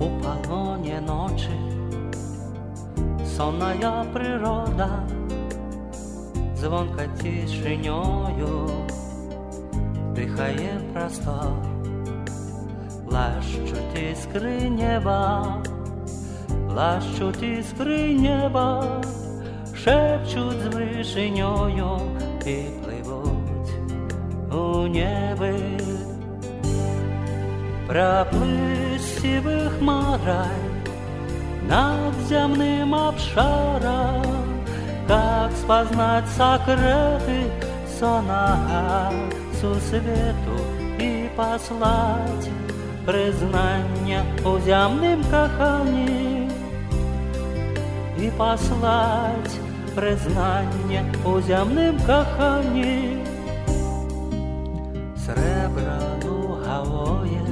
у полоне ночи сонная природа звонко тишинёю дыхает простор. Плачут искры неба, плачут искры неба, шепчут з вишенёю и плывут у небе. Проплыть сивых морей над земным обшаром, как спознать секреты сона су свету и послать признание у земным кохании, и послать признание у земным кохании. Сребро луговое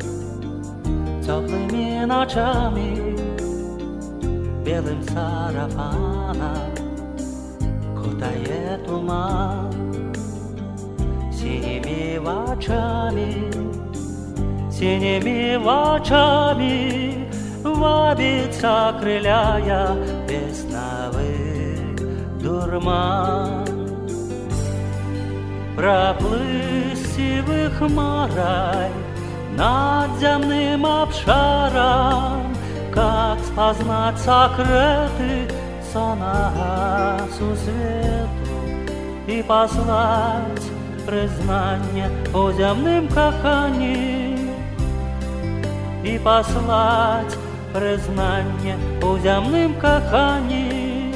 теплыми ночами белым сарафаном кутает туман, синими очами вабится, крыляя весновый дурман. Проплыть сивых морей над земным обшаром, как спознать секреты сона су свету и послать признание у земным кохании, и послать признание у земным кохании.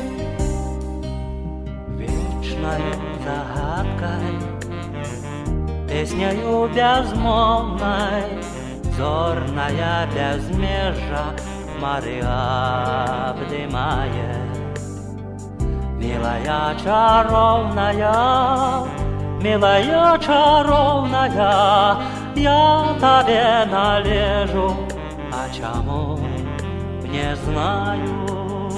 Вечной загадкой, песнею безмолвной, зорная безмежа Мария обнимает. Милая чаровная, милая чаровная, я тебе належу, а чему не знаю.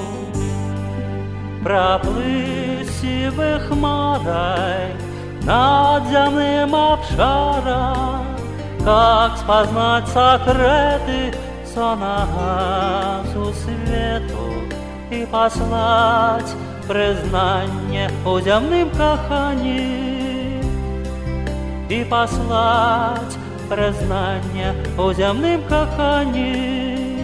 Проплыть сивых морей над земным обшаром, как спознать секреты сона су свету и послать признание у земным кохании, и послать признание у земным кохании.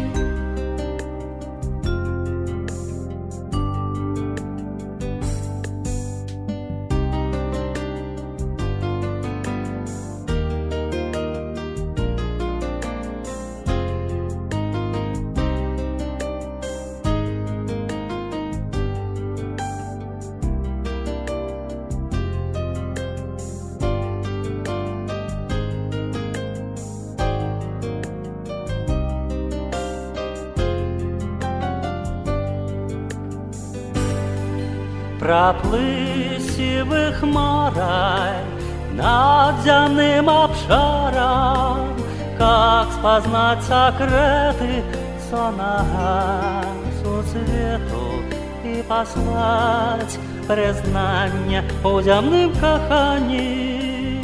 Проплыть сивых морей над земным обшаром, как спознать секреты сона су свету и послать признание у земным кохании,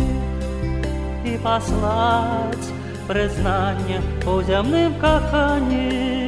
и послать признание у земным кохании.